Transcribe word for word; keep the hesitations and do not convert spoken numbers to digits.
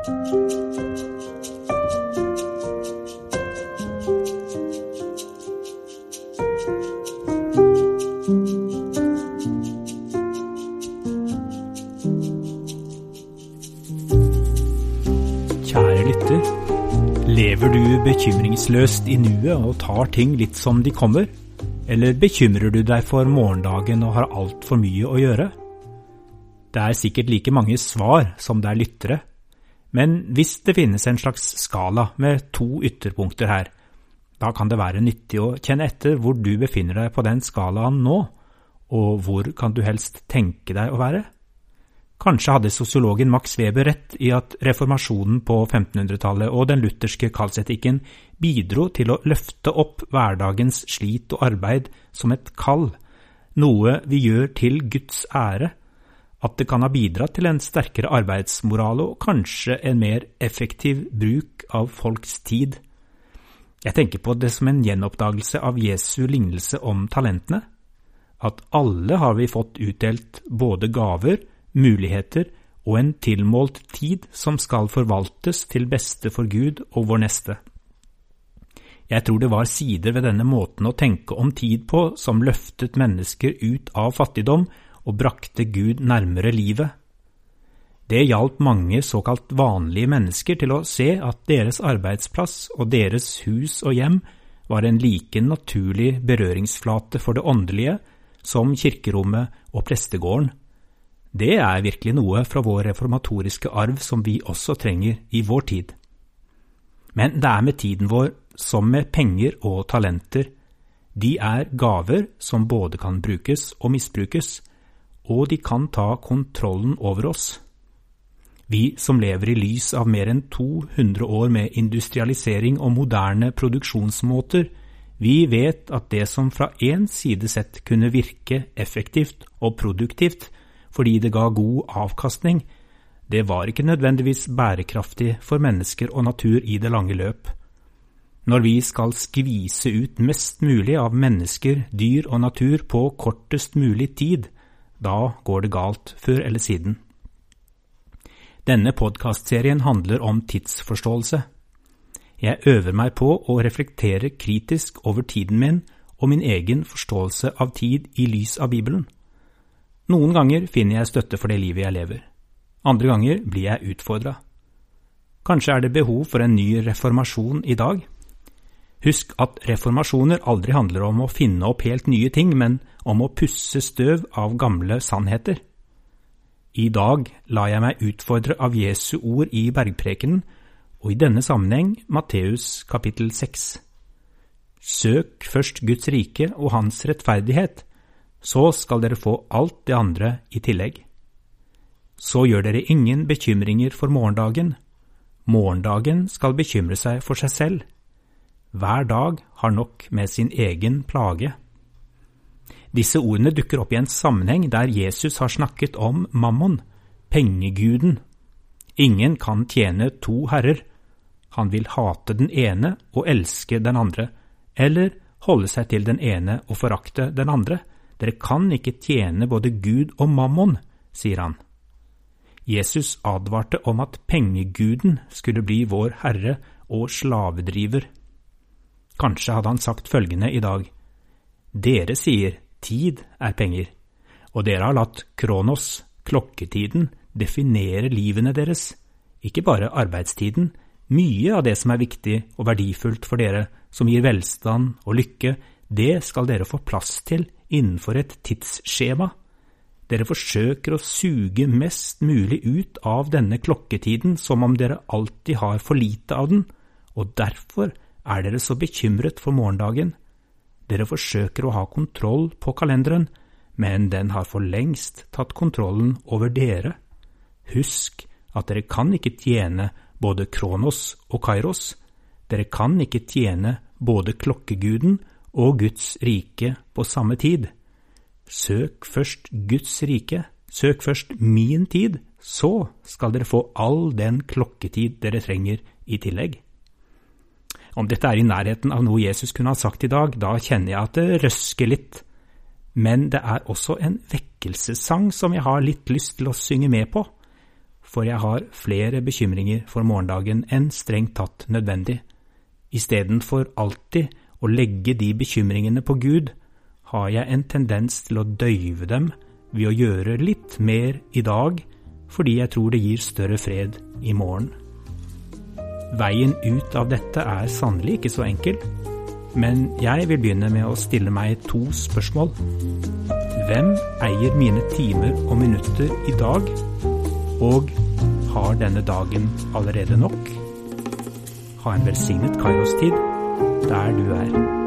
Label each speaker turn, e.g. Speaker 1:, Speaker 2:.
Speaker 1: Kjære lytter, lever du bekymringsløst i nuet og tar ting litt som de kommer? Eller bekymrer du deg for morgendagen og har alt for mye å gjøre? Det er sikkert like mange svar som det er lyttere, men hvis det finnes en slags skala med to ytterpunkter her, da kan det være nyttig å kjenne etter hvor du befinner deg på den skalaen nå, og hvor kan du helst tenke deg å være? Kanskje hadde sosiologen Max Weber rett i at reformasjonen på femtenhundretallet og den lutherske kallsetikken bidro til å løfte opp hverdagens slit og arbeid som et kall, noe vi gjør til Guds ære, at det kan ha bidratt til en sterkere arbeidsmoral og kanskje en mer effektiv bruk av folks tid. Jeg tenker på det som en gjenoppdagelse av Jesu lignelse om talentene, at alle har vi fått utdelt både gaver, muligheter og en tilmålt tid som skal forvaltes til beste for Gud og vår neste. Jeg tror det var sider ved denne måten å tenke om tid på som løftet mennesker ut av fattigdom og brakte Gud nærmere livet. Det hjalp mange såkalt vanlige mennesker til å se at deres arbeidsplass og deres hus og hjem var en like naturlig berøringsflate for det åndelige som kirkerommet og prestegården. Det er virkelig noe fra vår reformatoriske arv som vi også trenger i vår tid. Men det er med tiden vår som med penger og talenter. De er gaver som både kan brukes og misbrukes, og de kan ta kontrollen over oss. Vi som lever i lys av mer enn to hundre år med industrialisering og moderne produksjonsmåter, vi vet at det som fra en side sett kunne virke effektivt og produktivt, fordi det ga god avkastning, det var ikke nødvendigvis bærekraftig for mennesker og natur i det lange løp. Når vi skal skvise ut mest mulig av mennesker, dyr og natur på kortest mulig tid, da går det galt før eller siden. Denne podcastserien handler om tidsforståelse. Jeg øver meg på å reflektere kritisk over tiden min og min egen forståelse av tid i lys av Bibelen. Noen ganger finner jeg støtte for det livet jeg lever. Andre ganger blir jeg utfordret. Kanskje er det behov for en ny reformasjon i dag? Husk at reformasjoner aldri handler om å finne opp helt nye ting, men om å pusse støv av gamle sannheter. I dag lar jeg meg utfordre av Jesu ord i bergprekenen, og i denne sammenheng Matteus kapittel seks. Søk først Guds rike og hans rettferdighet, så skal dere få alt det andre i tillegg. Så gjør dere ingen bekymringer for morgendagen. Morgendagen skal bekymre seg for seg selv. Hver dag har nok med sin egen plage. Disse ordene dukker opp i en sammenheng der Jesus har snakket om mammon, pengeguden. Ingen kan tjene to herrer. Han vil hate den ene og elske den andre, eller holde seg til den ene og forakte den andre. Dere kan ikke tjene både Gud og mammon, sier han. Jesus advarte om at pengeguden skulle bli vår herre og slavedriver. Kanskje hadde han sagt følgende i dag: Dere sier tid er penger, og dere har latt kronos, klokketiden, definere livene deres, ikke bare arbeidstiden. Mye av det som er viktig og verdifullt for dere, som gir velstand og lykke, det skal dere få plass til innenfor et tidsskjema. Dere forsøker å suge mest mulig ut av denne klokketiden som om dere alltid har for lite av den, og derfor er dere så bekymret for morgendagen. Dere forsøker å ha kontroll på kalenderen, men den har for lengst tatt kontrollen over dere. Husk at dere kan ikke tjene både Kronos og Kairos. Dere kan ikke tjene både klokkeguden og Guds rike på samme tid. Søk først Guds rike, søk først min tid, så skal dere få all den klokketid dere trenger i tillegg. Om dette er i nærheten av noe Jesus kunne ha sagt i dag, da kjenner jeg at det røsker litt. Men det er også en vekkelsessang som jeg har litt lyst til å synge med på. for jeg har flere bekymringer for morgendagen enn strengt tatt nødvendig. I stedet for alltid å legge de bekymringene på Gud, har jeg en tendens til å døyve dem ved å gjøre litt mer i dag, fordi jeg tror det gir større fred i morgen. Veien ut av dette er sannelig ikke så enkel, men jeg vil begynne med å stille meg to spørsmål. Hvem eier mine timer og minutter i dag, og har denne dagen allerede nok? Ha en velsignet Kairos-tid der du er.